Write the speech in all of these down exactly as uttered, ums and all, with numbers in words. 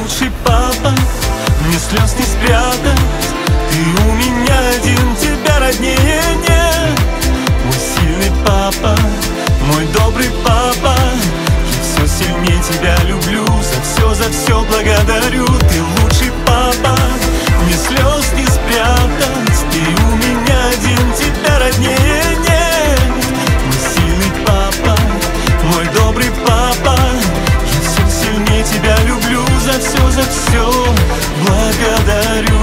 лучший папа, мне слез не спрятать. Ты у меня один, тебя роднее нет. Мой сильный папа, мой добрый папа, я все сильнее тебя люблю, за все, за все благодарю. Ты лучший папа, мне слез не спрятать. Ты у меня один, тебя роднее нет. Мой сильный папа, мой добрый папа, я все сильнее тебя люблю, за все, за все благодарю.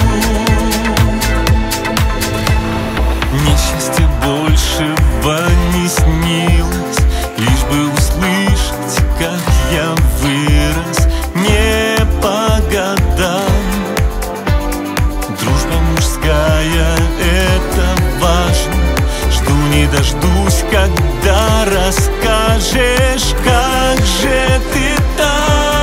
Несчастья большего не снилось, лишь бы услышать, как я вырос не по годам. Дружба мужская, это важно, жду не дождусь, когда расскажешь, как же ты там.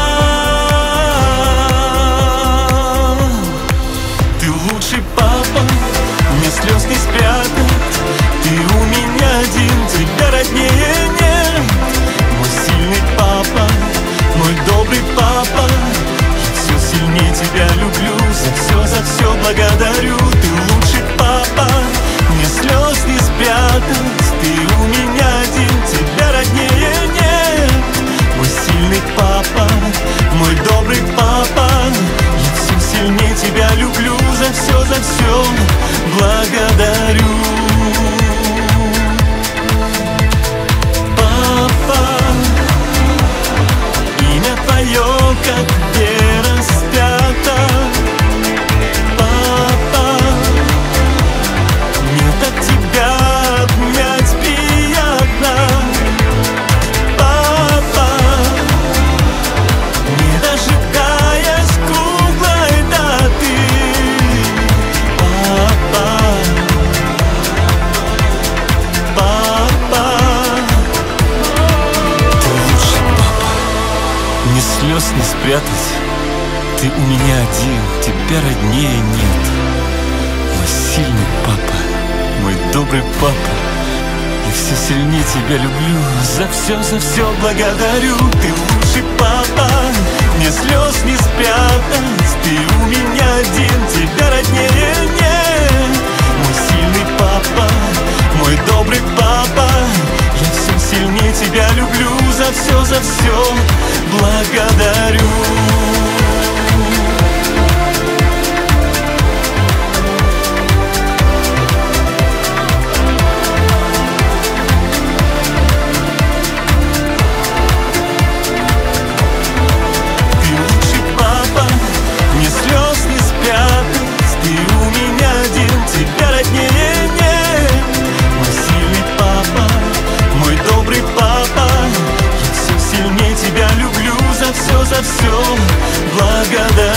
Ты лучший папа, мне слез не спрятать. Ты у меня один, тебя роднее нет. Мой сильный папа, мой добрый папа, я все сильнее тебя люблю, за все, за все благодарю. Ты лучший папа, мне слез не спрятать. Ты у меня один, тебя роднее нет. Мой сильный папа, мой добрый папа, я все сильнее тебя люблю, за все, за все благодарю. Папа, имя твое, как где распято. Папа, мне так тебя обнять приятно. Папа, не дожидаясь круглой даты. Папа, папа, ты лучший папа, мне слез не спрятать. Ты у меня один, тебя роднее нет. Мой сильный папа, мой добрый папа, я все сильнее тебя люблю, за все, за все благодарю. Ты лучший папа, мне слез не спрятать. Ты у меня один, тебя роднее нет. Мой сильный папа, мой добрый папа, я все сильнее тебя люблю, за все, за все благодарю. За все благодарю.